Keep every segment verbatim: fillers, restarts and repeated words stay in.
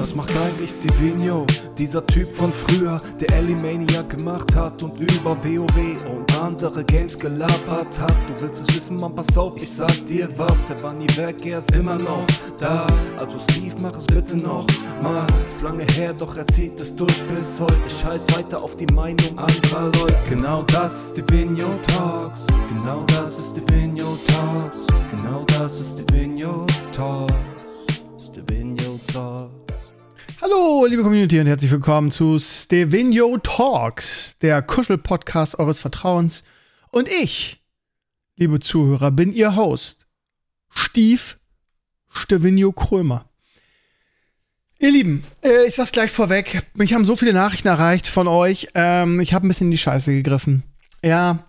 Was macht eigentlich Stevino? Dieser Typ von früher, der Elimania gemacht hat und über WoW und andere Games gelabert hat. Du willst es wissen, Mann, pass auf, ich sag dir was. Er war nie weg, er ist immer noch da. Also Steve, mach es bitte noch mal. Ist lange her, doch er zieht es durch bis heute. Scheiß weiter auf die Meinung anderer Leute. Genau das ist Stevino Talks. Genau das ist Stevino Talks. Genau das ist Stevino Talks. Stevino Talks. Hallo, liebe Community und herzlich willkommen zu Stevino Talks, der Kuschel-Podcast eures Vertrauens. Und ich, liebe Zuhörer, bin Ihr Host, Steve Stevino Krömer. Ihr Lieben, äh, ich sag's gleich vorweg, mich haben so viele Nachrichten erreicht von euch, ähm, ich habe ein bisschen in die Scheiße gegriffen. Ja,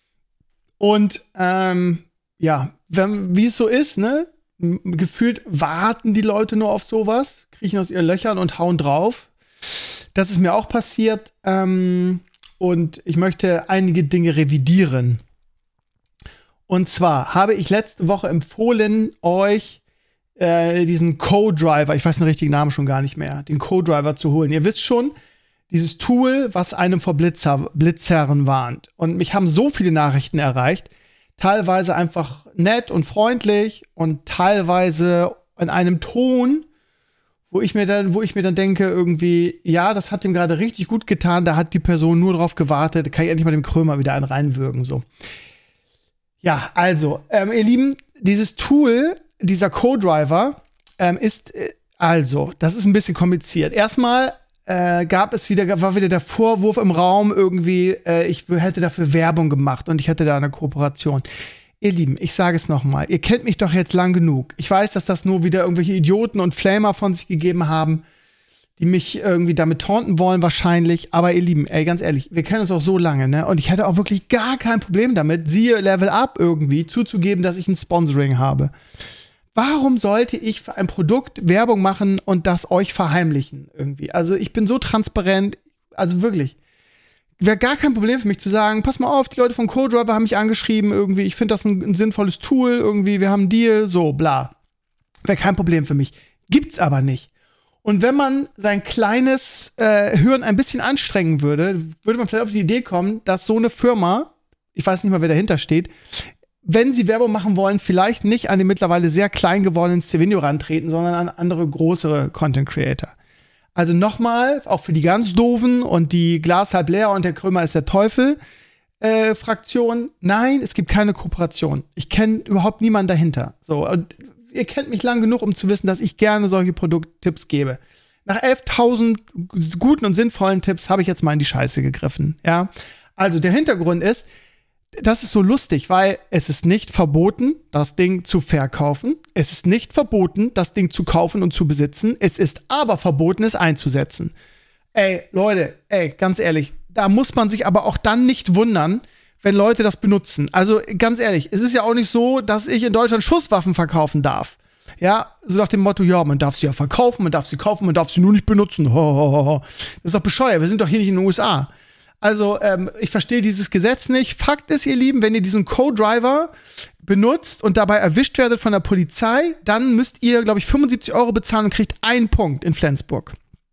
und ähm, ja, wenn, wie es so ist, ne? Gefühlt warten die Leute nur auf sowas, kriechen aus ihren Löchern und hauen drauf. Das ist mir auch passiert. Ähm, und ich möchte einige Dinge revidieren. Und zwar habe ich letzte Woche empfohlen, euch äh, diesen Co-Driver, ich weiß den richtigen Namen schon gar nicht mehr, den Co-Driver zu holen. Ihr wisst schon, dieses Tool, was einem vor Blitzer, Blitzherren warnt. Und mich haben so viele Nachrichten erreicht, teilweise einfach nett und freundlich und teilweise in einem Ton, wo ich mir dann, wo ich mir dann denke, irgendwie, ja, das hat ihm gerade richtig gut getan, da hat die Person nur drauf gewartet, kann ich endlich mal dem Krömer wieder einen reinwürgen, so. Ja, also, ähm, ihr Lieben, dieses Tool, dieser Co-Driver, ähm, ist, äh, also, das ist ein bisschen kompliziert. Erstmal Äh, gab es wieder, war wieder der Vorwurf im Raum irgendwie, äh, ich hätte dafür Werbung gemacht und ich hätte da eine Kooperation. Ihr Lieben, ich sage es nochmal, ihr kennt mich doch jetzt lang genug. Ich weiß, dass das nur wieder irgendwelche Idioten und Flamer von sich gegeben haben, die mich irgendwie damit taunten wollen wahrscheinlich. Aber ihr Lieben, ey, ganz ehrlich, wir kennen uns auch so lange, ne? Und ich hätte auch wirklich gar kein Problem damit, siehe Level Up irgendwie, zuzugeben, dass ich ein Sponsoring habe. Warum sollte ich für ein Produkt Werbung machen und das euch verheimlichen irgendwie? Also ich bin so transparent, also wirklich. Wäre gar kein Problem für mich zu sagen, pass mal auf, die Leute von Co-Driver haben mich angeschrieben irgendwie, ich finde das ein, ein sinnvolles Tool irgendwie, wir haben einen Deal, so, bla. Wäre kein Problem für mich. Gibt's aber nicht. Und wenn man sein kleines äh, Hirn ein bisschen anstrengen würde, würde man vielleicht auf die Idee kommen, dass so eine Firma, ich weiß nicht mal, wer dahinter steht, wenn sie Werbung machen wollen, vielleicht nicht an den mittlerweile sehr klein gewordenen Stevino rantreten, sondern an andere größere Content Creator. Also nochmal, auch für die ganz Doofen und die Glas halb leer und der Krömer ist der Teufel äh, Fraktion. Nein, es gibt keine Kooperation. Ich kenne überhaupt niemanden dahinter. So, und ihr kennt mich lang genug, um zu wissen, dass ich gerne solche Produkttipps gebe. Nach elftausend guten und sinnvollen Tipps habe ich jetzt mal in die Scheiße gegriffen. Ja, also der Hintergrund ist, das ist so lustig, weil es ist nicht verboten, das Ding zu verkaufen. Es ist nicht verboten, das Ding zu kaufen und zu besitzen. Es ist aber verboten, es einzusetzen. Ey, Leute, ey, ganz ehrlich, da muss man sich aber auch dann nicht wundern, wenn Leute das benutzen. Also ganz ehrlich, es ist ja auch nicht so, dass ich in Deutschland Schusswaffen verkaufen darf. Ja, so nach dem Motto, ja, man darf sie ja verkaufen, man darf sie kaufen, man darf sie nur nicht benutzen. Ho, ho, ho, ho. Das ist doch bescheuert, wir sind doch hier nicht in den U S A. Also, ähm, ich verstehe dieses Gesetz nicht. Fakt ist, ihr Lieben, wenn ihr diesen Co-Driver benutzt und dabei erwischt werdet von der Polizei, dann müsst ihr, glaube ich, fünfundsiebzig Euro bezahlen und kriegt einen Punkt in Flensburg.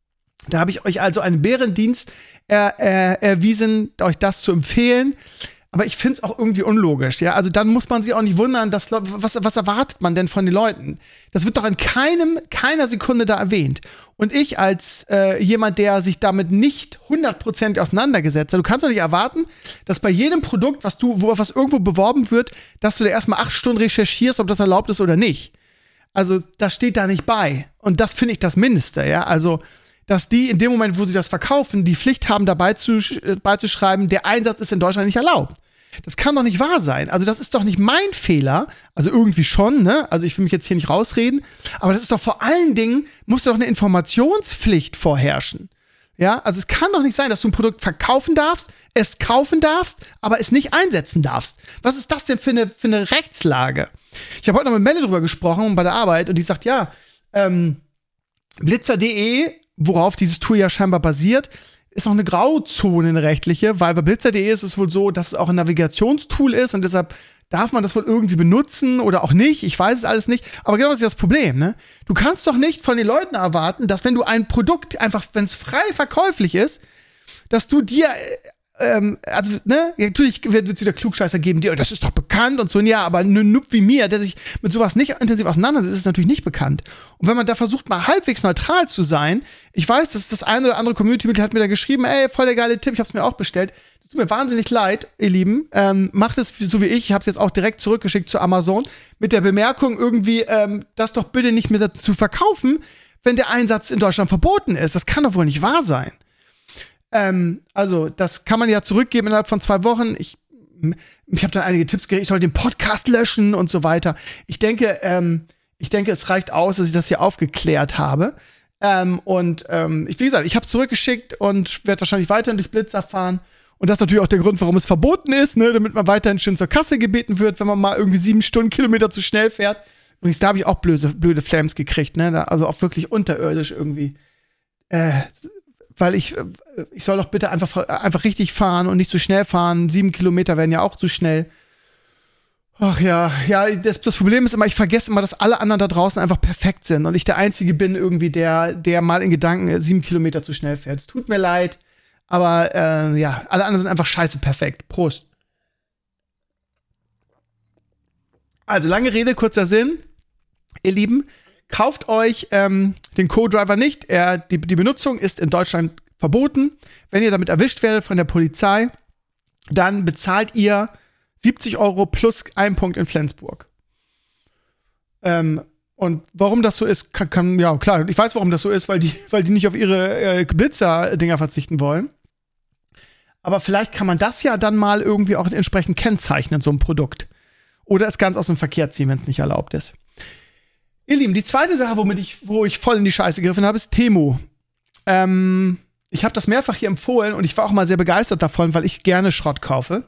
Da habe ich euch also einen Bärendienst er, er, erwiesen, euch das zu empfehlen. Aber ich finde es auch irgendwie unlogisch, ja. Also dann muss man sich auch nicht wundern, dass was, was erwartet man denn von den Leuten? Das wird doch in keinem, keiner Sekunde da erwähnt. Und ich als äh, jemand, der sich damit nicht hundertprozentig auseinandergesetzt hat, du kannst doch nicht erwarten, dass bei jedem Produkt, was du, wo was irgendwo beworben wird, dass du da erstmal acht Stunden recherchierst, ob das erlaubt ist oder nicht. Also das steht da nicht bei. Und das finde ich das Mindeste, ja. Also dass die in dem Moment, wo sie das verkaufen, die Pflicht haben, dabei zu, äh, beizuschreiben, der Einsatz ist in Deutschland nicht erlaubt. Das kann doch nicht wahr sein. Also das ist doch nicht mein Fehler. Also irgendwie schon, ne? Also ich will mich jetzt hier nicht rausreden. Aber das ist doch vor allen Dingen, muss doch eine Informationspflicht vorherrschen. Ja, also es kann doch nicht sein, dass du ein Produkt verkaufen darfst, es kaufen darfst, aber es nicht einsetzen darfst. Was ist das denn für eine, für eine Rechtslage? Ich habe heute noch mit Melle drüber gesprochen bei der Arbeit und die sagt, ja, ähm, Blitzer punkt de, worauf dieses Tool ja scheinbar basiert, ist noch eine Grauzone, eine rechtliche, weil bei Blitzer punkt de ist es wohl so, dass es auch ein Navigationstool ist und deshalb darf man das wohl irgendwie benutzen oder auch nicht? Ich weiß es alles nicht. Aber genau das ist das Problem, ne? Du kannst doch nicht von den Leuten erwarten, dass wenn du ein Produkt einfach, wenn es frei verkäuflich ist, dass du dir, ähm, also, ne, natürlich wird es wieder Klugscheißer geben, die, oh, das ist doch bekannt und so, ja, aber ein Noob wie mir, der sich mit sowas nicht intensiv auseinandersetzt, ist es natürlich nicht bekannt. Und wenn man da versucht, mal halbwegs neutral zu sein, ich weiß, dass das eine oder andere Community-Mitglied hat mir da geschrieben, ey, voll der geile Tipp, ich hab's mir auch bestellt. Das tut mir wahnsinnig leid, ihr Lieben. Ähm, macht es so wie ich, ich hab's jetzt auch direkt zurückgeschickt zu Amazon, mit der Bemerkung irgendwie, ähm, das doch bitte nicht mehr zu verkaufen, wenn der Einsatz in Deutschland verboten ist. Das kann doch wohl nicht wahr sein. Ähm, also, das kann man ja zurückgeben innerhalb von zwei Wochen. Ich, ich habe dann einige Tipps gekriegt, ich soll den Podcast löschen und so weiter. Ich denke, ähm, ich denke, es reicht aus, dass ich das hier aufgeklärt habe. Ähm, und ähm, ich, wie gesagt, ich habe zurückgeschickt und werde wahrscheinlich weiterhin durch Blitzer fahren. Und das ist natürlich auch der Grund, warum es verboten ist, ne? Damit man weiterhin schön zur Kasse gebeten wird, wenn man mal irgendwie sieben Stundenkilometer zu schnell fährt. Übrigens, da habe ich auch blöde, blöde Flames gekriegt, ne? Da, also auch wirklich unterirdisch irgendwie. Äh, weil ich, ich soll doch bitte einfach, einfach richtig fahren und nicht zu schnell fahren. Sieben Kilometer werden ja auch zu schnell. Ach ja, ja, das, das Problem ist immer, ich vergesse immer, dass alle anderen da draußen einfach perfekt sind und ich der Einzige bin irgendwie, der, der mal in Gedanken sieben Kilometer zu schnell fährt. Es tut mir leid. Aber äh, ja, alle anderen sind einfach scheiße perfekt. Prost. Also, lange Rede, kurzer Sinn. Ihr Lieben, kauft euch ähm, den Co-Driver nicht. Er, die, die Benutzung ist in Deutschland verboten. Wenn ihr damit erwischt werdet von der Polizei, dann bezahlt ihr siebzig Euro plus einen Punkt in Flensburg. Ähm, und warum das so ist, kann, kann, ja klar, ich weiß, warum das so ist, weil die, weil die nicht auf ihre äh, Blitzer-Dinger verzichten wollen. Aber vielleicht kann man das ja dann mal irgendwie auch entsprechend kennzeichnen, so ein Produkt. Oder es ganz aus dem Verkehr ziehen, wenn es nicht erlaubt ist. Ihr Lieben, die zweite Sache, womit ich, wo ich voll in die Scheiße gegriffen habe, ist Temu. Ähm, ich habe das mehrfach hier empfohlen und ich war auch mal sehr begeistert davon, weil ich gerne Schrott kaufe.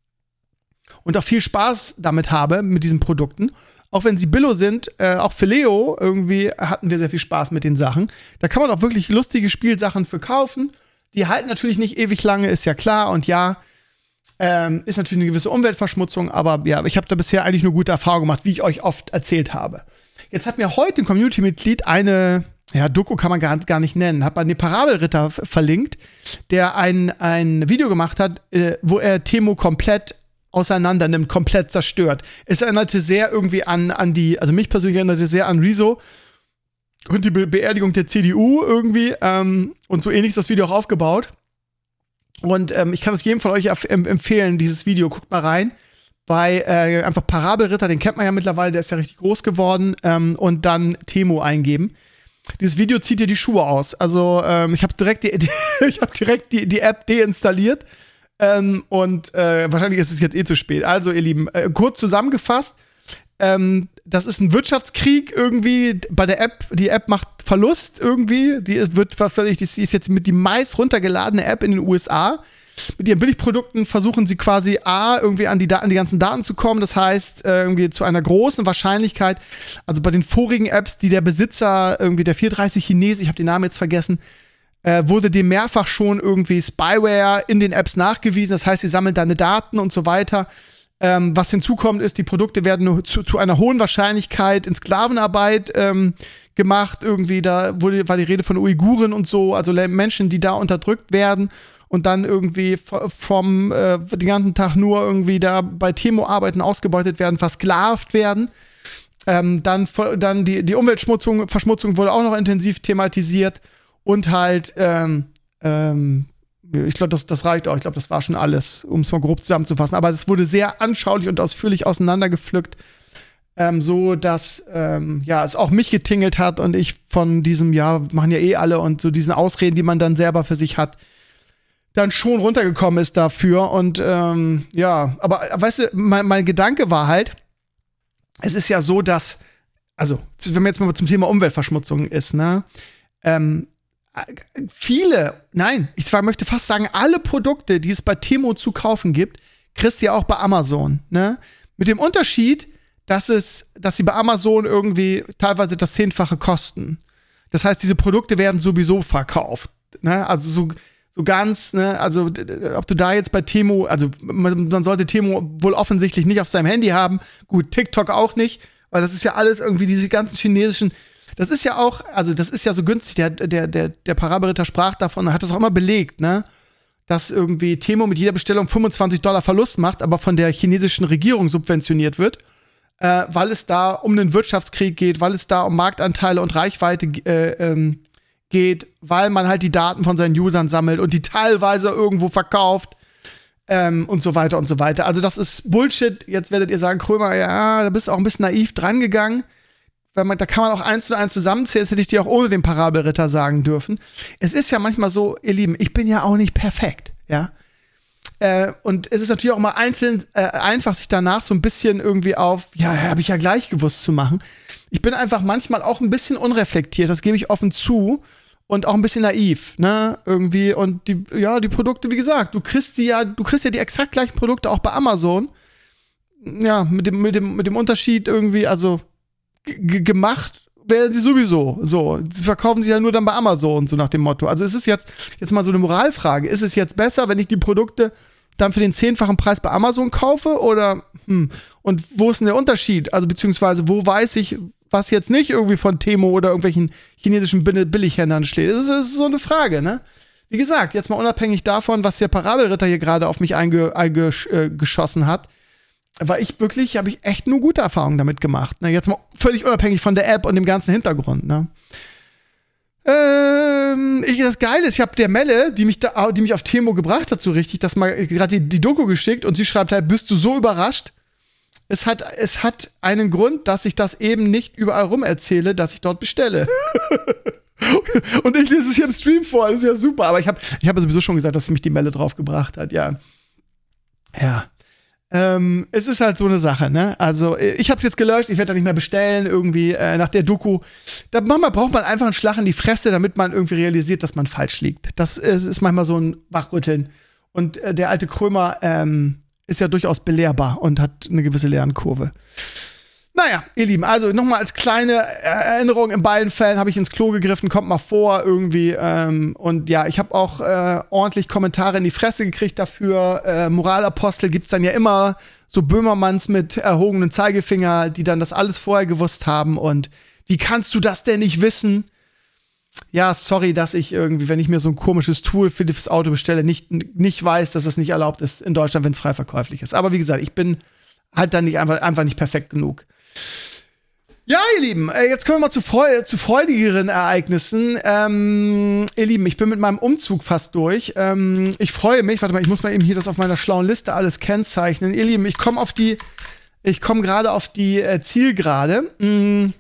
Und auch viel Spaß damit habe, mit diesen Produkten. Auch wenn sie billo sind, äh, auch für Leo irgendwie hatten wir sehr viel Spaß mit den Sachen. Da kann man auch wirklich lustige Spielsachen für kaufen. Die halten natürlich nicht ewig lange, ist ja klar. Und ja, ähm, ist natürlich eine gewisse Umweltverschmutzung. Aber ja, ich habe da bisher eigentlich nur gute Erfahrungen gemacht, wie ich euch oft erzählt habe. Jetzt hat mir heute ein Community-Mitglied eine, ja, Doku kann man gar, gar nicht nennen, hat man den Parabelritter f- verlinkt, der ein, ein Video gemacht hat, äh, wo er Temu komplett auseinander nimmt, komplett zerstört. Es erinnerte sehr irgendwie an, an die, also mich persönlich erinnerte sehr an Rezo und die Be- Beerdigung der C D U irgendwie, ähm, und so ähnlich ist das Video auch aufgebaut. Und ähm, ich kann es jedem von euch erf- empfehlen, dieses Video, guckt mal rein. Bei äh, einfach Parabelritter, den kennt man ja mittlerweile, der ist ja richtig groß geworden, ähm, und dann Temu eingeben. Dieses Video zieht dir die Schuhe aus. Also ähm, ich habe direkt, die, die, ich hab direkt die, die App deinstalliert. Ähm, und äh, wahrscheinlich ist es jetzt eh zu spät. Also, ihr Lieben, äh, kurz zusammengefasst, ähm, das ist ein Wirtschaftskrieg irgendwie bei der App. Die App macht Verlust irgendwie. Die wird, was weiß ich, die ist jetzt mit die meist runtergeladene App in den U S A. Mit ihren Billigprodukten versuchen sie quasi A, irgendwie an die, Da- an die ganzen Daten zu kommen. Das heißt, äh, irgendwie zu einer großen Wahrscheinlichkeit, also bei den vorigen Apps, die der Besitzer, irgendwie der vierhundertdreißig Chinese, ich habe den Namen jetzt vergessen, Äh, wurde dem mehrfach schon irgendwie Spyware in den Apps nachgewiesen. Das heißt, sie sammeln deine Daten und so weiter. Ähm, was hinzukommt, ist, die Produkte werden zu, zu einer hohen Wahrscheinlichkeit in Sklavenarbeit ähm, gemacht. Irgendwie, da wurde, war die Rede von Uiguren und so, also Menschen, die da unterdrückt werden und dann irgendwie vom äh, den ganzen Tag nur irgendwie da bei Temu arbeiten, ausgebeutet werden, versklavt werden. Ähm, dann dann die, die Umweltverschmutzung Verschmutzung wurde auch noch intensiv thematisiert. Und halt, ähm, ähm, ich glaube, das, das reicht auch. Ich glaube, das war schon alles, um es mal grob zusammenzufassen. Aber es wurde sehr anschaulich und ausführlich auseinandergepflückt, ähm, so dass ähm, ja, es auch mich getingelt hat und ich von diesem, ja, machen ja eh alle und so diesen Ausreden, die man dann selber für sich hat, dann schon runtergekommen ist dafür. Und ähm, ja, aber weißt du, mein, mein Gedanke war halt, es ist ja so, dass, also, wenn man jetzt mal zum Thema Umweltverschmutzung ist, ne, ähm, viele, nein, ich zwar möchte fast sagen, alle Produkte, die es bei Temu zu kaufen gibt, kriegst du ja auch bei Amazon, ne? Mit dem Unterschied, dass es, dass sie bei Amazon irgendwie teilweise das Zehnfache kosten. Das heißt, diese Produkte werden sowieso verkauft, ne? Also so so ganz, ne, also ob du da jetzt bei Temu, also man, man sollte Temu wohl offensichtlich nicht auf seinem Handy haben, gut, TikTok auch nicht, weil das ist ja alles irgendwie diese ganzen chinesischen, das ist ja auch, also das ist ja so günstig, der, der, der, der Parabelritter sprach davon, er hat das auch immer belegt, ne, dass irgendwie Temu mit jeder Bestellung fünfundzwanzig Dollar Verlust macht, aber von der chinesischen Regierung subventioniert wird, äh, weil es da um einen Wirtschaftskrieg geht, weil es da um Marktanteile und Reichweite äh, ähm, geht, weil man halt die Daten von seinen Usern sammelt und die teilweise irgendwo verkauft ähm, und so weiter und so weiter. Also das ist Bullshit. Jetzt werdet ihr sagen, Krömer, ja, da bist du auch ein bisschen naiv dran gegangen. Weil man, da kann man auch eins zu eins zusammenzählen. Das hätte ich dir auch ohne den Parabelritter sagen dürfen. Es ist ja manchmal so, ihr Lieben, ich bin ja auch nicht perfekt, ja. Äh, und es ist natürlich auch mal einzeln äh, einfach, sich danach so ein bisschen irgendwie auf, ja, habe ich ja gleich gewusst zu machen. Ich bin einfach manchmal auch ein bisschen unreflektiert, das gebe ich offen zu. Und auch ein bisschen naiv, ne, irgendwie. Und die, ja, die Produkte, wie gesagt, du kriegst die ja, du kriegst ja die exakt gleichen Produkte auch bei Amazon. Ja, mit dem, mit dem, mit dem Unterschied irgendwie, also g- gemacht werden sie sowieso. So, sie verkaufen sie ja nur dann bei Amazon, so nach dem Motto. Also es ist jetzt, jetzt mal so eine Moralfrage. Ist es jetzt besser, wenn ich die Produkte dann für den zehnfachen Preis bei Amazon kaufe? Oder, hm, und wo ist denn der Unterschied? Also beziehungsweise, wo weiß ich, was jetzt nicht irgendwie von Temu oder irgendwelchen chinesischen Billighändlern steht. Das ist, das ist so eine Frage, ne? Wie gesagt, jetzt mal unabhängig davon, was der Parabelritter hier gerade auf mich einge, eingeschossen hat, war ich wirklich, habe ich echt nur gute Erfahrungen damit gemacht. Ne? Jetzt mal völlig unabhängig von der App und dem ganzen Hintergrund, ne? Ähm, ich, das Geile ist, ich habe der Melle, die mich, da, die mich auf Temu gebracht hat, so richtig, das mal gerade die, die Doku geschickt und sie schreibt halt, bist du so überrascht? Es hat, es hat einen Grund, dass ich das eben nicht überall rum erzähle, dass ich dort bestelle. Und ich lese es hier im Stream vor, das ist ja super. Aber ich habe ich hab sowieso schon gesagt, dass mich die Melle drauf gebracht hat, ja. Ja. Ähm, es ist halt so eine Sache, ne? Also, ich hab's jetzt gelöscht, ich werde da nicht mehr bestellen, irgendwie äh, nach der Doku. Da manchmal braucht man einfach einen Schlag in die Fresse, damit man irgendwie realisiert, dass man falsch liegt. Das ist, ist manchmal so ein Wachrütteln. Und äh, der alte Krömer, ähm, ist ja durchaus belehrbar und hat eine gewisse Lernkurve. Naja, ihr Lieben, also nochmal als kleine Erinnerung, in beiden Fällen habe ich ins Klo gegriffen, kommt mal vor irgendwie. Ähm, und ja, ich habe auch äh, ordentlich Kommentare in die Fresse gekriegt dafür. Äh, Moralapostel gibt's dann ja immer, so Böhmermanns mit erhobenen Zeigefinger, die dann das alles vorher gewusst haben. Und wie kannst du das denn nicht wissen? Ja, sorry, dass ich irgendwie, wenn ich mir so ein komisches Tool für das Auto bestelle, nicht, nicht weiß, dass das nicht erlaubt ist in Deutschland, wenn es frei verkäuflich ist. Aber wie gesagt, ich bin halt dann nicht einfach, einfach nicht perfekt genug. Ja, ihr Lieben, jetzt kommen wir mal zu, freu zu freudigeren Ereignissen. Ähm, ihr Lieben, ich bin mit meinem Umzug fast durch. Ähm, ich freue mich, warte mal, ich muss mal eben hier das auf meiner schlauen Liste alles kennzeichnen. Ihr Lieben, ich komme auf die, ich komme gerade auf die äh, Zielgerade. Mm,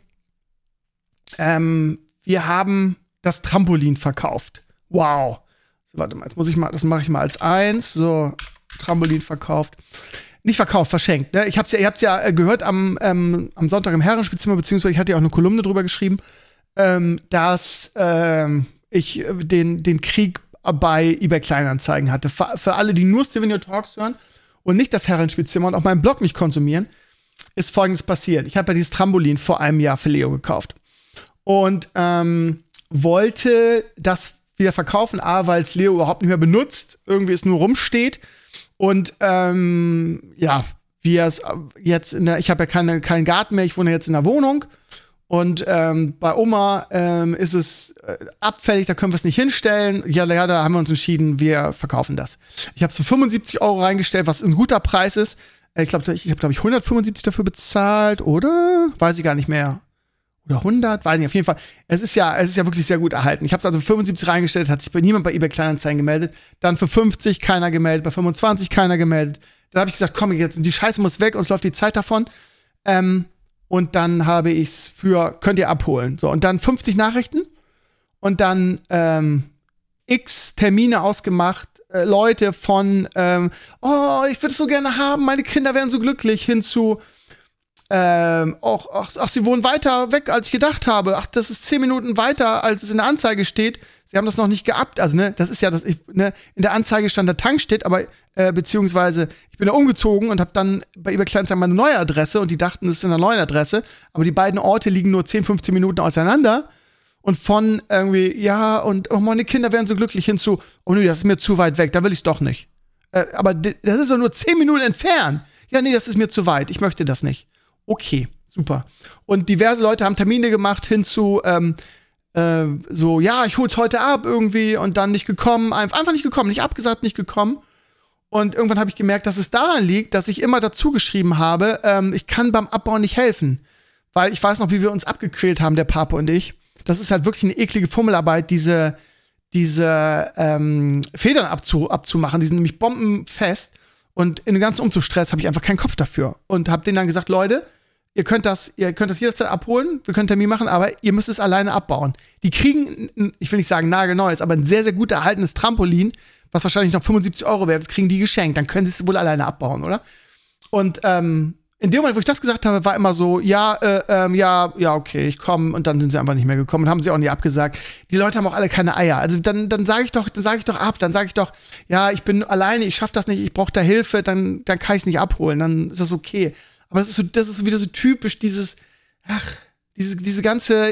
ähm, wir haben das Trampolin verkauft. Wow. So, warte mal, jetzt muss ich mal, das mache ich mal als eins. So, Trampolin verkauft. Nicht verkauft, verschenkt. Ne? Ich hab's ja, ihr habt's ja gehört am, ähm, am Sonntag im Herrenspielzimmer, beziehungsweise ich hatte ja auch eine Kolumne drüber geschrieben, ähm, dass ähm, ich den, den Krieg bei eBay Kleinanzeigen hatte. Für, für alle, die nur Stevenio Talks hören und nicht das Herrenspielzimmer und auch meinen Blog nicht konsumieren, ist Folgendes passiert. Ich habe ja dieses Trampolin vor einem Jahr für Leo gekauft. Und ähm, wollte das wieder verkaufen, A, weil es Leo überhaupt nicht mehr benutzt, irgendwie es nur rumsteht. Und ähm, ja, wie es jetzt in der, ich habe ja keine, keinen Garten mehr, ich wohne jetzt in der Wohnung. Und ähm, bei Oma ähm, ist es äh, abfällig, da können wir es nicht hinstellen. Ja, ja, da haben wir uns entschieden, wir verkaufen das. Ich habe es für fünfundsiebzig Euro reingestellt, was ein guter Preis ist. Ich glaube, ich habe, glaube ich, hundertfünfundsiebzig dafür bezahlt, oder? Weiß ich gar nicht mehr. Oder hundert, weiß nicht, auf jeden Fall. Es ist ja, es ist ja wirklich sehr gut erhalten. Ich habe es also für fünfundsiebzig reingestellt, hat sich bei niemand bei eBay Kleinanzeigen gemeldet. Dann für fünfzig keiner gemeldet, bei fünfundzwanzig keiner gemeldet. Dann habe ich gesagt, komm, jetzt, die Scheiße muss weg, uns läuft die Zeit davon. Ähm, und dann habe ich es für, könnt ihr abholen. So, und dann fünfzig Nachrichten und dann ähm, x Termine ausgemacht, äh, Leute von, ähm, oh, ich würde es so gerne haben, meine Kinder wären so glücklich, hin zu Ähm, auch, ach, ach, sie wohnen weiter weg, als ich gedacht habe. Ach, das ist zehn Minuten weiter, als es in der Anzeige steht. Sie haben das noch nicht geabt. Also, ne, das ist ja, das, ich, ne, in der Anzeige stand der Tankstedt, aber, äh, beziehungsweise, ich bin da umgezogen und habe dann bei eBay Kleinanzeigen meine neue Adresse und die dachten, es ist in der neuen Adresse. Aber die beiden Orte liegen nur zehn, fünfzehn Minuten auseinander. Und von irgendwie, ja, und oh, meine Kinder wären so glücklich hinzu, oh nee, das ist mir zu weit weg, da will ich es doch nicht. Äh, aber d- das ist doch nur zehn Minuten entfernt. Ja, nee, das ist mir zu weit, ich möchte das nicht. Okay, super. Und diverse Leute haben Termine gemacht hinzu, ähm, äh, so, ja, ich hol's heute ab irgendwie und dann nicht gekommen, einfach nicht gekommen, nicht abgesagt, nicht gekommen. Und irgendwann habe ich gemerkt, dass es daran liegt, dass ich immer dazu geschrieben habe, ähm, ich kann beim Abbauen nicht helfen. Weil ich weiß noch, wie wir uns abgequält haben, der Pape und ich. Das ist halt wirklich eine eklige Fummelarbeit, diese, diese ähm, Federn abzu, abzumachen. Die sind nämlich bombenfest. Und in dem ganzen Umzugsstress habe ich einfach keinen Kopf dafür. Und habe denen dann gesagt, Leute, ihr könnt das, ihr könnt das jederzeit abholen, wir können einen Termin machen, aber ihr müsst es alleine abbauen. Die kriegen, ich will nicht sagen nagelneues, aber ein sehr, sehr gut erhaltenes Trampolin, was wahrscheinlich noch fünfundsiebzig Euro wert ist, kriegen die geschenkt. Dann können sie es wohl alleine abbauen, oder? Und ähm, in dem Moment, wo ich das gesagt habe, war immer so, ja, äh, ähm, ja, ja, okay, ich komme. Und dann sind sie einfach nicht mehr gekommen und haben sie auch nie abgesagt. Die Leute haben auch alle keine Eier. Also dann, dann sage ich doch, dann sage ich doch ab, dann sage ich doch, ja, ich bin alleine, ich schaffe das nicht, ich brauche da Hilfe, dann, dann kann ich es nicht abholen, dann ist das okay. Aber das ist so, das ist wieder so typisch dieses, ach, diese, diese ganze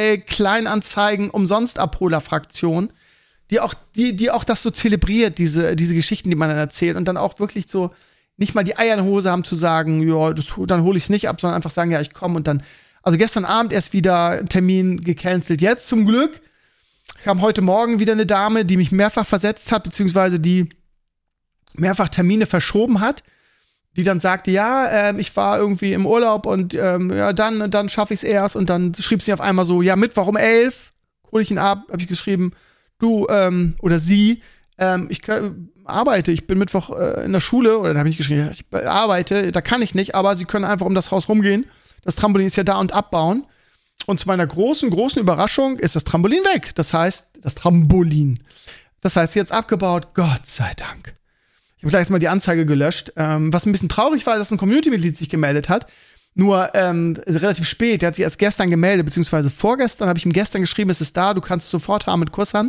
eBay-Kleinanzeigen-Umsonst-Abholer-Fraktion, die auch, die, die auch das so zelebriert, diese, diese Geschichten, die man dann erzählt und dann auch wirklich so nicht mal die Eier in der Hose haben zu sagen, ja, das, dann hole ich es nicht ab, sondern einfach sagen, ja, ich komme und dann. Also gestern Abend erst wieder ein Termin gecancelt. Jetzt zum Glück kam heute Morgen wieder eine Dame, die mich mehrfach versetzt hat, beziehungsweise die mehrfach Termine verschoben hat, die dann sagte, ja, ähm, ich war irgendwie im Urlaub und ähm, ja, dann, dann schaffe ich es erst. Und dann schrieb sie auf einmal so, ja, Mittwoch um elf, hole ich ihn ab, habe ich geschrieben, du, ähm, oder sie, ähm, ich kann, arbeite, ich bin Mittwoch äh, in der Schule, oder da habe ich geschrieben, ich arbeite, da kann ich nicht, aber sie können einfach um das Haus rumgehen. Das Trampolin ist ja da und abbauen. Und zu meiner großen, großen Überraschung ist das Trampolin weg. Das heißt, das Trampolin. Das heißt, jetzt abgebaut, Gott sei Dank. Ich habe gleich erstmal die Anzeige gelöscht. Ähm, was ein bisschen traurig war, dass ein Community-Mitglied sich gemeldet hat. Nur ähm, relativ spät. Der hat sich erst gestern gemeldet, beziehungsweise vorgestern habe ich ihm gestern geschrieben, es ist da, du kannst es sofort haben mit Kusshand.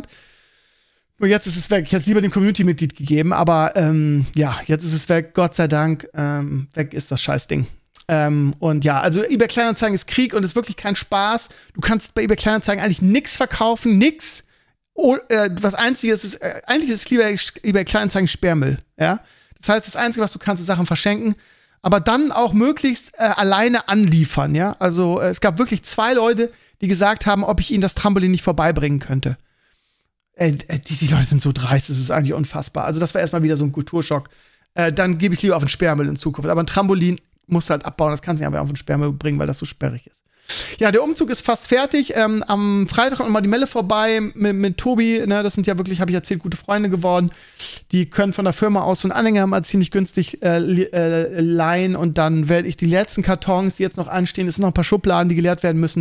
Nur jetzt ist es weg. Ich hätte es lieber dem Community-Mitglied gegeben, aber ähm, ja, jetzt ist es weg. Gott sei Dank, ähm, weg ist das Scheißding. Ähm, und ja, also eBay Kleinanzeigen ist Krieg und ist wirklich kein Spaß. Du kannst bei eBay Kleinanzeigen eigentlich nichts verkaufen, nix. Oh, äh, was Einzige ist, ist äh, eigentlich ist lieber eBay Kleinanzeigen Sperrmüll. Ja? Das heißt, das Einzige, was du kannst, ist Sachen verschenken, aber dann auch möglichst äh, alleine anliefern. Ja? Also äh, es gab wirklich zwei Leute, die gesagt haben, ob ich ihnen das Trampolin nicht vorbeibringen könnte. Äh, die, die Leute sind so dreist, das ist eigentlich unfassbar. Also das war erstmal wieder so ein Kulturschock. Äh, dann gebe ich lieber auf den Sperrmüll in Zukunft. Aber ein Trampolin musst du halt abbauen, das kannst du nicht einfach auf den Sperrmüll bringen, weil das so sperrig ist. Ja, der Umzug ist fast fertig. Ähm, am Freitag kommt mal die Melle vorbei mit, mit Tobi. Ne, das sind ja wirklich, habe ich erzählt, gute Freunde geworden. Die können von der Firma aus so einen Anhänger mal ziemlich günstig äh, äh, leihen. Und dann werde ich die letzten Kartons, die jetzt noch anstehen, es sind noch ein paar Schubladen, die geleert werden müssen.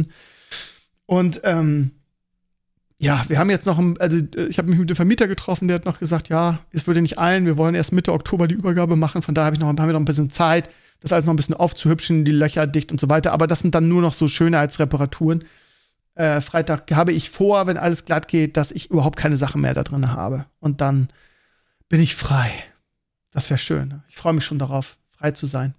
Und ähm, ja, wir haben jetzt noch, also ich habe mich mit dem Vermieter getroffen, der hat noch gesagt, ja, es würde nicht eilen, wir wollen erst Mitte Oktober die Übergabe machen, von daher habe ich noch, haben wir noch ein bisschen Zeit, das alles noch ein bisschen aufzuhübschen, die Löcher dicht und so weiter, aber das sind dann nur noch so Schönheitsreparaturen. Äh, Freitag habe ich vor, wenn alles glatt geht, dass ich überhaupt keine Sachen mehr da drin habe und dann bin ich frei. Das wäre schön. Ich freue mich schon darauf, frei zu sein.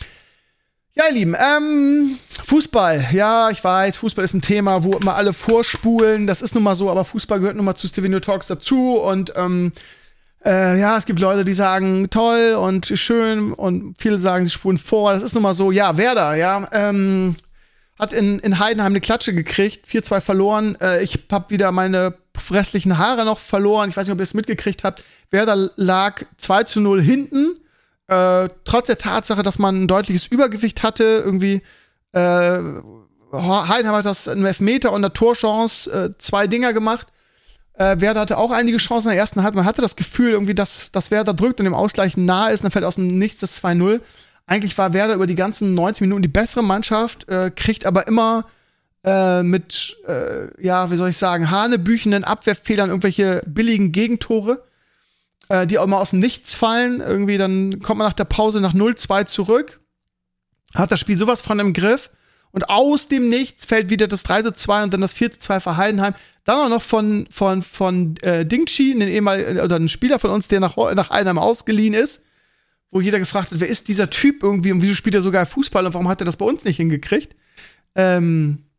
Ja, ihr Lieben, ähm, Fußball. Ja, ich weiß, Fußball ist ein Thema, wo immer alle vorspulen. Das ist nun mal so, aber Fußball gehört nun mal zu Stevenio Talks dazu. Und ähm, äh, ja, es gibt Leute, die sagen, toll und schön. Und viele sagen, sie spulen vor. Das ist nun mal so. Ja, Werder, ja, ähm, hat in, in Heidenheim eine Klatsche gekriegt. vier zwei verloren. Äh, ich hab wieder meine restlichen Haare noch verloren. Ich weiß nicht, ob ihr es mitgekriegt habt. Werder lag zwei zu null hinten. Äh, trotz der Tatsache, dass man ein deutliches Übergewicht hatte, irgendwie äh, Heidenheim hat das in einem Elfmeter und einer Torchance äh, zwei Dinger gemacht. Äh, Werder hatte auch einige Chancen in der ersten Halbzeit. Man hatte das Gefühl, irgendwie, dass, dass Werder drückt und dem Ausgleich nahe ist. Und dann fällt aus dem Nichts das zwei null. Eigentlich war Werder über die ganzen neunzig Minuten die bessere Mannschaft, äh, kriegt aber immer äh, mit, äh, ja, wie soll ich sagen, hanebüchenden Abwehrfehlern irgendwelche billigen Gegentore, die auch mal aus dem Nichts fallen. Irgendwie, dann kommt man nach der Pause nach null zwei zurück, hat das Spiel sowas von im Griff und aus dem Nichts fällt wieder das drei zu zwei und dann das vier zu zwei für Heidenheim. Dann auch noch von, von, von äh, Dingchi, einen ehemaligen, oder ein Spieler von uns, der nach, nach Heidenheim ausgeliehen ist, wo jeder gefragt hat, wer ist dieser Typ irgendwie und wieso spielt er so geil Fußball und warum hat er das bei uns nicht hingekriegt? Ähm,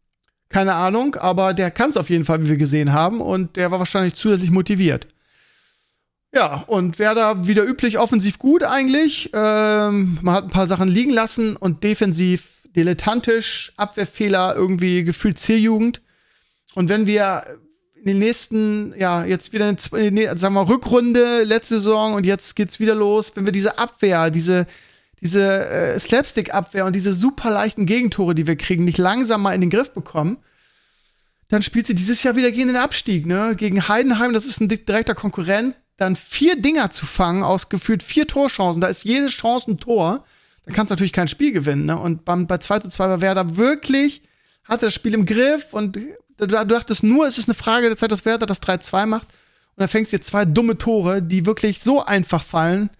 Keine Ahnung, aber der kann es auf jeden Fall, wie wir gesehen haben. Und der war wahrscheinlich zusätzlich motiviert. Ja, und Werder wieder üblich offensiv gut eigentlich. Ähm, man hat ein paar Sachen liegen lassen und defensiv dilettantisch, Abwehrfehler, irgendwie gefühlt C-Jugend. Und wenn wir in den nächsten, ja, jetzt wieder, in, in, sagen wir mal, Rückrunde, letzte Saison und jetzt geht's wieder los, wenn wir diese Abwehr, diese diese äh, Slapstick-Abwehr und diese super leichten Gegentore, die wir kriegen, nicht langsam mal in den Griff bekommen, dann spielt sie dieses Jahr wieder gegen den Abstieg, ne? Gegen Heidenheim, das ist ein direkter Konkurrent, dann vier Dinger zu fangen aus gefühlt vier Torchancen, da ist jede Chance ein Tor, dann kannst du natürlich kein Spiel gewinnen, ne? Und beim, bei zwei zu zwei war Werder wirklich, hatte das Spiel im Griff und du, du dachtest nur, es ist eine Frage der Zeit, dass Werder das drei zwei macht und dann fängst du jetzt zwei dumme Tore, die wirklich so einfach fallen.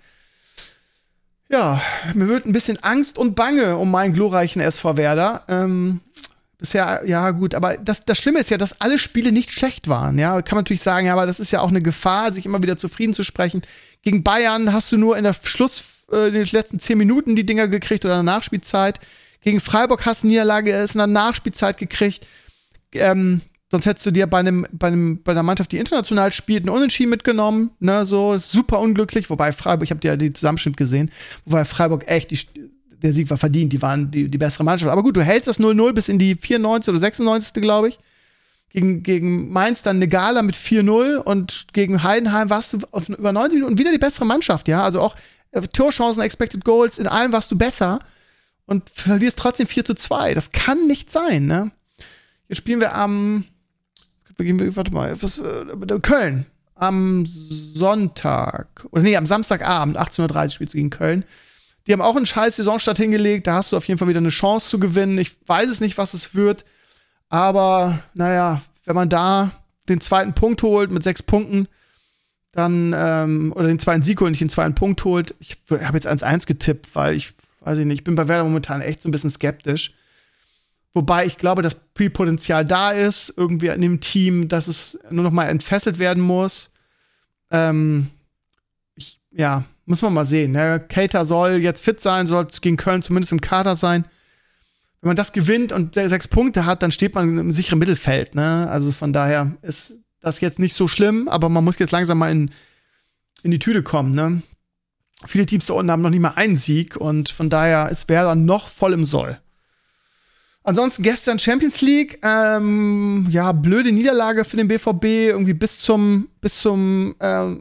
Ja, mir wird ein bisschen Angst und Bange um meinen glorreichen S V Werder. Ähm, bisher, ja gut, aber das, das Schlimme ist ja, dass alle Spiele nicht schlecht waren. Ja, kann man natürlich sagen, ja, aber das ist ja auch eine Gefahr, sich immer wieder zufrieden zu sprechen. Gegen Bayern hast du nur in der Schluss, äh, in den letzten zehn Minuten die Dinger gekriegt oder in der Nachspielzeit. Gegen Freiburg hast du eine Niederlage, ist in der Nachspielzeit gekriegt. Ähm, Sonst hättest du dir bei einem, bei einem, bei einer Mannschaft, die international spielt, einen Unentschieden mitgenommen, ne, so, ist super unglücklich, wobei Freiburg, ich habe dir ja den Zusammenschnitt gesehen, wobei Freiburg echt, die, der Sieg war verdient, die waren die, die bessere Mannschaft. Aber gut, du hältst das null null bis in die vierundneunzigste oder sechsundneunzigste glaube ich. Gegen, gegen Mainz dann Negala mit vier null und gegen Heidenheim warst du auf über neunzig Minuten wieder die bessere Mannschaft, ja, also auch äh, Torchancen, Expected Goals, in allem warst du besser und verlierst trotzdem vier zu zwei. Das kann nicht sein, ne? Jetzt spielen wir am Warte mal, was, äh, Köln am Sonntag, oder nee, am Samstagabend, achtzehn Uhr dreißig spielst du gegen Köln. Die haben auch einen scheiß Saisonstart hingelegt, da hast du auf jeden Fall wieder eine Chance zu gewinnen. Ich weiß es nicht, was es wird, aber naja, wenn man da den zweiten Punkt holt mit sechs Punkten, dann, ähm, oder den zweiten Sieg holt, nicht den zweiten Punkt holt. Ich habe jetzt eins eins getippt, weil ich, weiß ich nicht, ich bin bei Werder momentan echt so ein bisschen skeptisch. Wobei ich glaube, dass viel Potenzial da ist, irgendwie in dem Team, dass es nur noch mal entfesselt werden muss. Ähm, ich, ja, muss man mal sehen. Ne? Keita soll jetzt fit sein, soll gegen Köln zumindest im Kader sein. Wenn man das gewinnt und sechs Punkte hat, dann steht man im sicheren Mittelfeld. Ne? Also von daher ist das jetzt nicht so schlimm, aber man muss jetzt langsam mal in, in die Tüte kommen. Ne? Viele Teams da unten haben noch nicht mal einen Sieg und von daher ist Werder noch voll im Soll. Ansonsten gestern Champions League, ähm, ja, blöde Niederlage für den B V B, irgendwie bis zum, bis zum, ähm,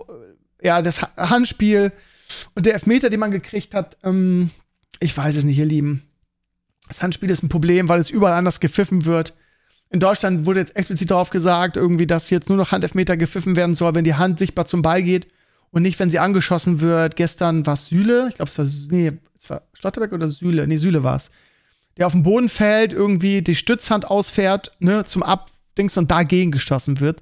ja, das Handspiel und der Elfmeter, den man gekriegt hat, ähm, ich weiß es nicht, ihr Lieben. Das Handspiel ist ein Problem, weil es überall anders gepfiffen wird. In Deutschland wurde jetzt explizit darauf gesagt, irgendwie, dass jetzt nur noch Handelfmeter gepfiffen werden soll, wenn die Hand sichtbar zum Ball geht und nicht, wenn sie angeschossen wird. Gestern war es Süle, ich glaube, es war, nee, es war Schlotterbeck oder Süle, nee, Süle war es. Der auf den Boden fällt, irgendwie die Stützhand ausfährt, ne, zum Abdings und dagegen geschossen wird.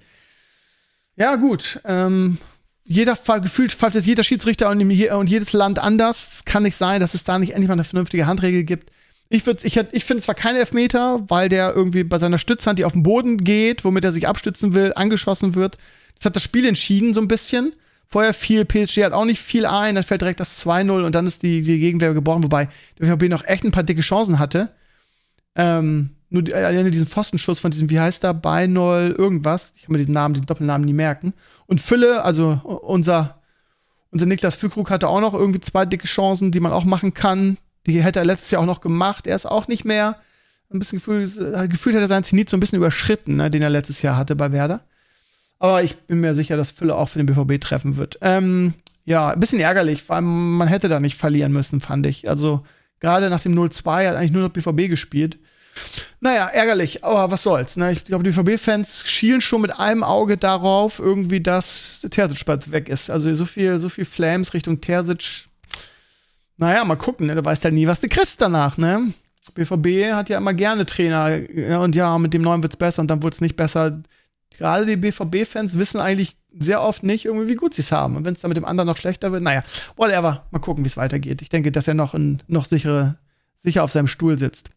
Ja, gut. Ähm, jeder Fall, gefühlt pfeift jetzt jeder Schiedsrichter und, und jedes Land anders. Es kann nicht sein, dass es da nicht endlich mal eine vernünftige Handregel gibt. Ich, ich, ich finde zwar keinen Elfmeter, weil der irgendwie bei seiner Stützhand, die auf den Boden geht, womit er sich abstützen will, angeschossen wird. Das hat das Spiel entschieden, so ein bisschen. Vorher fiel P S G hat auch nicht viel ein, dann fällt direkt das zwei null und dann ist die, die Gegenwehr gebrochen, wobei der V fB noch echt ein paar dicke Chancen hatte. Ähm, nur die, äh, diesen Pfostenschuss von diesem, wie heißt der, bei null irgendwas, ich kann mir diesen Namen, diesen Doppelnamen nie merken. Und Fülle, also unser, unser Niklas Füllkrug hatte auch noch irgendwie zwei dicke Chancen, die man auch machen kann. Die hätte er letztes Jahr auch noch gemacht. Er ist auch nicht mehr, ein bisschen gefühlt, gefühlt hat er seinen Zenit so ein bisschen überschritten, ne, den er letztes Jahr hatte bei Werder. Aber ich bin mir sicher, dass Fülle auch für den B V B treffen wird. Ähm, ja, ein bisschen ärgerlich, weil man hätte da nicht verlieren müssen, fand ich. Also gerade nach dem null zwei hat eigentlich nur noch B V B gespielt. Naja, ärgerlich, aber was soll's. Ne? Ich glaube, die B V B-Fans schielen schon mit einem Auge darauf, irgendwie, dass Terzic bald weg ist. Also so viel, so viel Flames Richtung Terzic. Naja, mal gucken, ne? Du weißt ja nie, was du kriegst danach, ne? B V B hat ja immer gerne Trainer. Ja, und ja, mit dem neuen wird's besser und dann wird's nicht besser. Gerade die B V B-Fans wissen eigentlich sehr oft nicht, irgendwie, wie gut sie es haben. Und wenn es dann mit dem anderen noch schlechter wird, naja, whatever. Mal gucken, wie es weitergeht. Ich denke, dass er noch, in, noch sichere, sicher auf seinem Stuhl sitzt.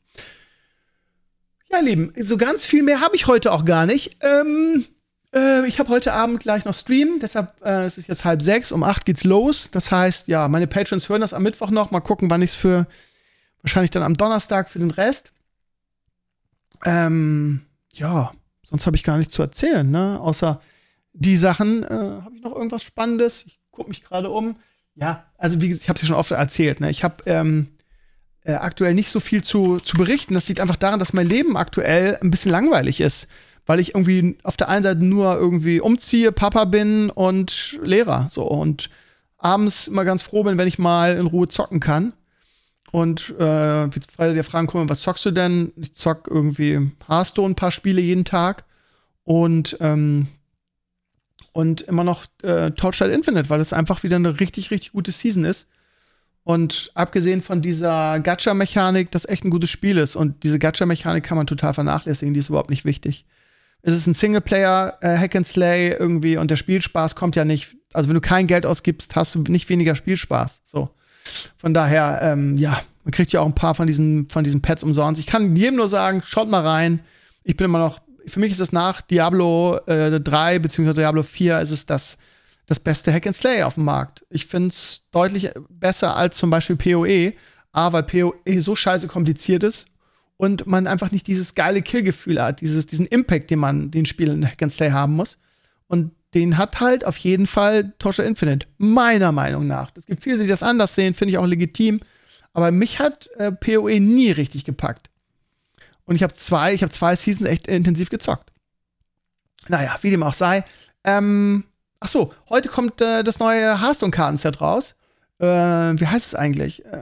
Ja, Lieben, so ganz viel mehr habe ich heute auch gar nicht. Ähm, äh, ich habe heute Abend gleich noch Stream, deshalb äh, es ist jetzt halb sechs, um acht geht's los. Das heißt, ja, meine Patrons hören das am Mittwoch noch. Mal gucken, wann ich es für, wahrscheinlich dann am Donnerstag für den Rest. Ähm, ja, sonst habe ich gar nichts zu erzählen, ne? Außer die Sachen. Äh, habe ich noch irgendwas Spannendes? Ich gucke mich gerade um. Ja, also wie gesagt, ich habe es ja schon oft erzählt, ne? Ich habe ähm, äh, aktuell nicht so viel zu, zu berichten. Das liegt einfach daran, dass mein Leben aktuell ein bisschen langweilig ist. Weil ich irgendwie auf der einen Seite nur irgendwie umziehe, Papa bin und Lehrer. So. Und abends immer ganz froh bin, wenn ich mal in Ruhe zocken kann. Und äh, jetzt frei dir fragen, guck mal, was zockst du denn? Ich zock irgendwie Hearthstone, ein paar Spiele jeden Tag. Und, ähm, und immer noch äh, Torchlight Infinite, weil es einfach wieder eine richtig, richtig gute Season ist. Und abgesehen von dieser Gacha-Mechanik, das echt ein gutes Spiel ist. Und diese Gacha-Mechanik kann man total vernachlässigen, die ist überhaupt nicht wichtig. Es ist ein Singleplayer, äh, Hack and Slay irgendwie und der Spielspaß kommt ja nicht. Also wenn du kein Geld ausgibst, hast du nicht weniger Spielspaß. So. Von daher, ähm, ja, man kriegt ja auch ein paar von diesen, von diesen Pads umsonst. Ich kann jedem nur sagen, schaut mal rein. Ich bin immer noch, für mich ist es nach Diablo äh, drei bzw. Diablo vier ist es das, das beste Hack and Slay auf dem Markt. Ich finde es deutlich besser als zum Beispiel PoE. A, weil PoE so scheiße kompliziert ist. Und man einfach nicht dieses geile Kill-Gefühl hat, dieses, diesen Impact, den man den Spielen in Hack and Slay haben muss. Und den hat halt auf jeden Fall Torchlight Infinite, meiner Meinung nach. Es gibt viele, die das anders sehen, finde ich auch legitim. Aber mich hat äh, PoE nie richtig gepackt. Und ich habe zwei, ich habe zwei Seasons echt intensiv gezockt. Naja, wie dem auch sei. Ähm, ach so, heute kommt äh, das neue Hearthstone-Kartenset raus. Äh, wie heißt es eigentlich? Äh,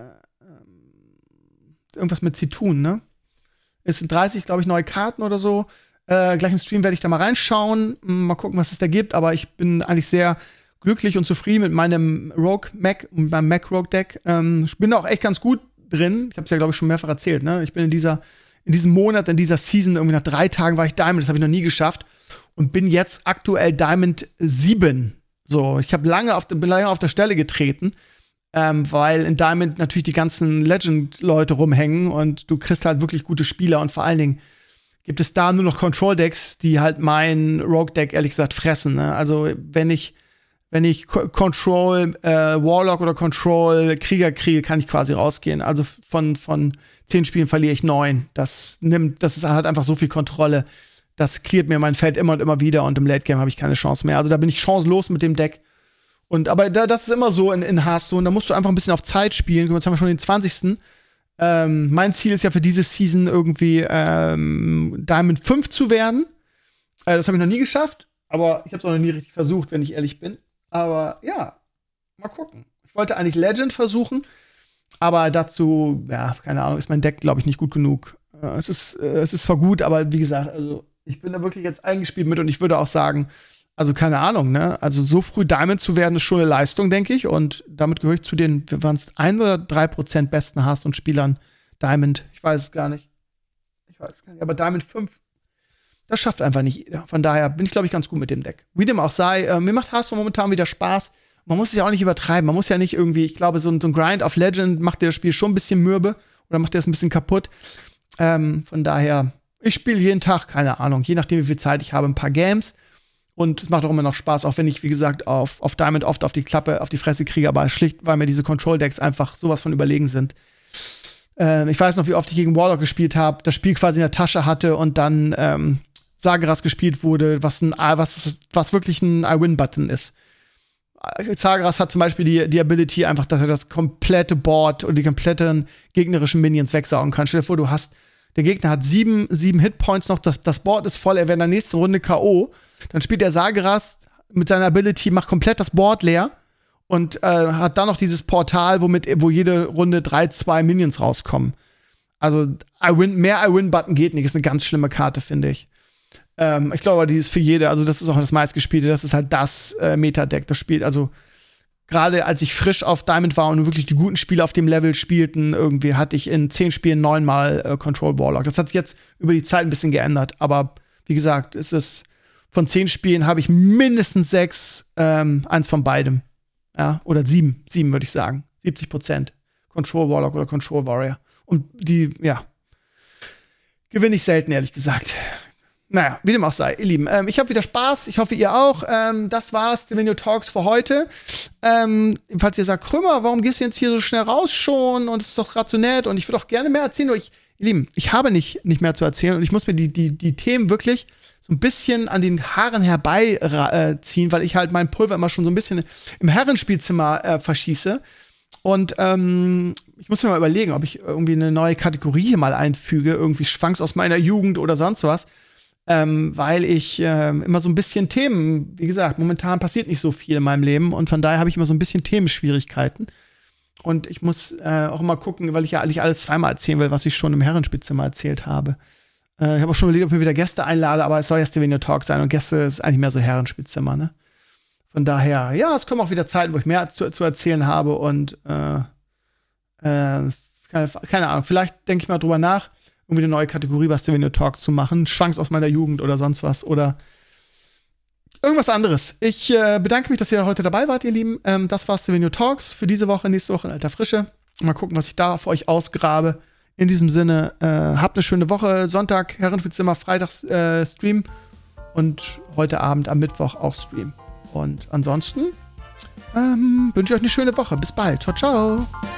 irgendwas mit Zitun, ne? Es sind dreißig, glaube ich, neue Karten oder so. Äh, gleich im Stream werde ich da mal reinschauen. Mal gucken, was es da gibt. Aber ich bin eigentlich sehr glücklich und zufrieden mit meinem Rogue Mac, mit meinem Mac Rogue Deck. Ähm, ich bin da auch echt ganz gut drin. Ich habe es ja, glaube ich, schon mehrfach erzählt. Ne? Ich bin in dieser, in diesem Monat, in dieser Season, irgendwie nach drei Tagen war ich Diamond. Das habe ich noch nie geschafft. Und bin jetzt aktuell Diamond sieben. So, ich habe lange auf, bin lange auf der Stelle getreten. Ähm, weil in Diamond natürlich die ganzen Legend-Leute rumhängen und du kriegst halt wirklich gute Spieler und vor allen Dingen gibt es da nur noch Control-Decks, die halt mein Rogue-Deck ehrlich gesagt fressen. Ne? Also wenn ich wenn ich Co- Control äh, Warlock oder Control Krieger kriege, kann ich quasi rausgehen. Also von von zehn Spielen verliere ich neun. Das nimmt, das ist halt einfach so viel Kontrolle. Das cleart mir mein Feld immer und immer wieder und im Late-Game habe ich keine Chance mehr. Also da bin ich chancenlos mit dem Deck. Und aber da, das ist immer so in, in Hearthstone, da musst du einfach ein bisschen auf Zeit spielen. Jetzt haben wir schon den zwanzigsten Ähm, mein Ziel ist ja für diese Season irgendwie ähm, Diamond fünf zu werden. Äh, das habe ich noch nie geschafft, aber ich habe es auch noch nie richtig versucht, wenn ich ehrlich bin. Aber ja, mal gucken. Ich wollte eigentlich Legend versuchen, aber dazu, ja, keine Ahnung, ist mein Deck, glaube ich, nicht gut genug. Äh, es ist, äh, es ist zwar gut, aber wie gesagt, also ich bin da wirklich jetzt eingespielt mit und ich würde auch sagen, also keine Ahnung, ne? Also so früh Diamond zu werden, ist schon eine Leistung, denke ich. Und damit gehöre ich zu den, waren es ein oder drei Prozent besten Hearthstone-Spielern Diamond. Ich weiß es gar nicht. Ich weiß es gar nicht. Aber Diamond fünf, das schafft einfach nicht jeder. Von daher bin ich, glaube ich, ganz gut mit dem Deck. Wie dem auch sei, äh, mir macht Hearthstone momentan wieder Spaß. Man muss es ja auch nicht übertreiben. Man muss ja nicht irgendwie, ich glaube, so ein, so ein Grind auf Legend macht dir das Spiel schon ein bisschen mürbe oder macht dir das ein bisschen kaputt. Ähm, von daher, ich spiele jeden Tag, keine Ahnung, je nachdem, wie viel Zeit ich habe, ein paar Games. Und es macht auch immer noch Spaß, auch wenn ich, wie gesagt, auf, auf Diamond oft auf die Klappe, auf die Fresse kriege, aber schlicht, weil mir diese Control-Decks einfach sowas von überlegen sind. Äh, ich weiß noch, wie oft ich gegen Warlock gespielt habe, das Spiel quasi in der Tasche hatte und dann ähm, Sageras gespielt wurde, was, ein, was, was wirklich ein I-Win-Button ist. Sageras hat zum Beispiel die, die Ability einfach, dass er das komplette Board und die kompletten gegnerischen Minions wegsaugen kann. Stell dir vor, du hast, der Gegner hat sieben, sieben Hitpoints noch, das, das Board ist voll, er wäre in der nächsten Runde K O. Dann spielt der Sageras mit seiner Ability, macht komplett das Board leer und äh, hat dann noch dieses Portal, womit, wo jede Runde drei, zwei Minions rauskommen. Also I win, mehr I-Win-Button geht nicht. Ist eine ganz schlimme Karte, finde ich. Ähm, ich glaube, die ist für jede, also das ist auch das meistgespielte, das ist halt das äh, Meta-Deck, das spielt, also gerade als ich frisch auf Diamond war und wirklich die guten Spieler auf dem Level spielten, irgendwie hatte ich in zehn Spielen neunmal äh, Control Warlock. Das hat sich jetzt über die Zeit ein bisschen geändert, aber wie gesagt, es ist von zehn Spielen habe ich mindestens sechs, ähm, eins von beidem. Ja, oder sieben, sieben würde ich sagen. siebzig Prozent Control Warlock oder Control Warrior. Und die, ja, gewinne ich selten, ehrlich gesagt. Naja, wie dem auch sei, ihr Lieben. Ähm, ich habe wieder Spaß, ich hoffe, ihr auch. Ähm, das war's, die Video Talks für heute. Ähm, falls ihr sagt, Krümmer, warum gehst du jetzt hier so schnell raus schon? Und es ist doch gerade so nett und ich würde auch gerne mehr erzählen, nur ich ihr Lieben, ich habe nicht, nicht mehr zu erzählen und ich muss mir die, die, die Themen wirklich so ein bisschen an den Haaren herbeiziehen, weil ich halt mein Pulver immer schon so ein bisschen im Herrenspielzimmer äh, verschieße. Und ähm, ich muss mir mal überlegen, ob ich irgendwie eine neue Kategorie hier mal einfüge, irgendwie Schwanks aus meiner Jugend oder sonst was. Ähm, weil ich ähm, immer so ein bisschen Themen, wie gesagt, momentan passiert nicht so viel in meinem Leben und von daher habe ich immer so ein bisschen Themenschwierigkeiten. Und ich muss äh, auch immer gucken, weil ich ja nicht alles zweimal erzählen will, was ich schon im Herrenspielzimmer erzählt habe. Äh, ich habe auch schon überlegt, ob ich mir wieder Gäste einlade, aber es soll ja Stevenio Talk sein und Gäste ist eigentlich mehr so Herrenspielzimmer, ne? Von daher, ja, es kommen auch wieder Zeiten, wo ich mehr zu, zu erzählen habe und äh, äh, keine, keine Ahnung, vielleicht denke ich mal drüber nach, irgendwie eine neue Kategorie bei Stevenio Talk zu machen. Schwanks aus meiner Jugend oder sonst was. Oder irgendwas anderes. Ich äh, bedanke mich, dass ihr heute dabei wart, ihr Lieben. Ähm, das war Stevenio Talks für diese Woche, nächste Woche in alter Frische. Mal gucken, was ich da für euch ausgrabe. In diesem Sinne, äh, habt eine schöne Woche. Sonntag Herrenspielzimmer, Freitags äh, Stream. Und heute Abend am Mittwoch auch Stream. Und ansonsten ähm, wünsche ich euch eine schöne Woche. Bis bald. Ciao, ciao.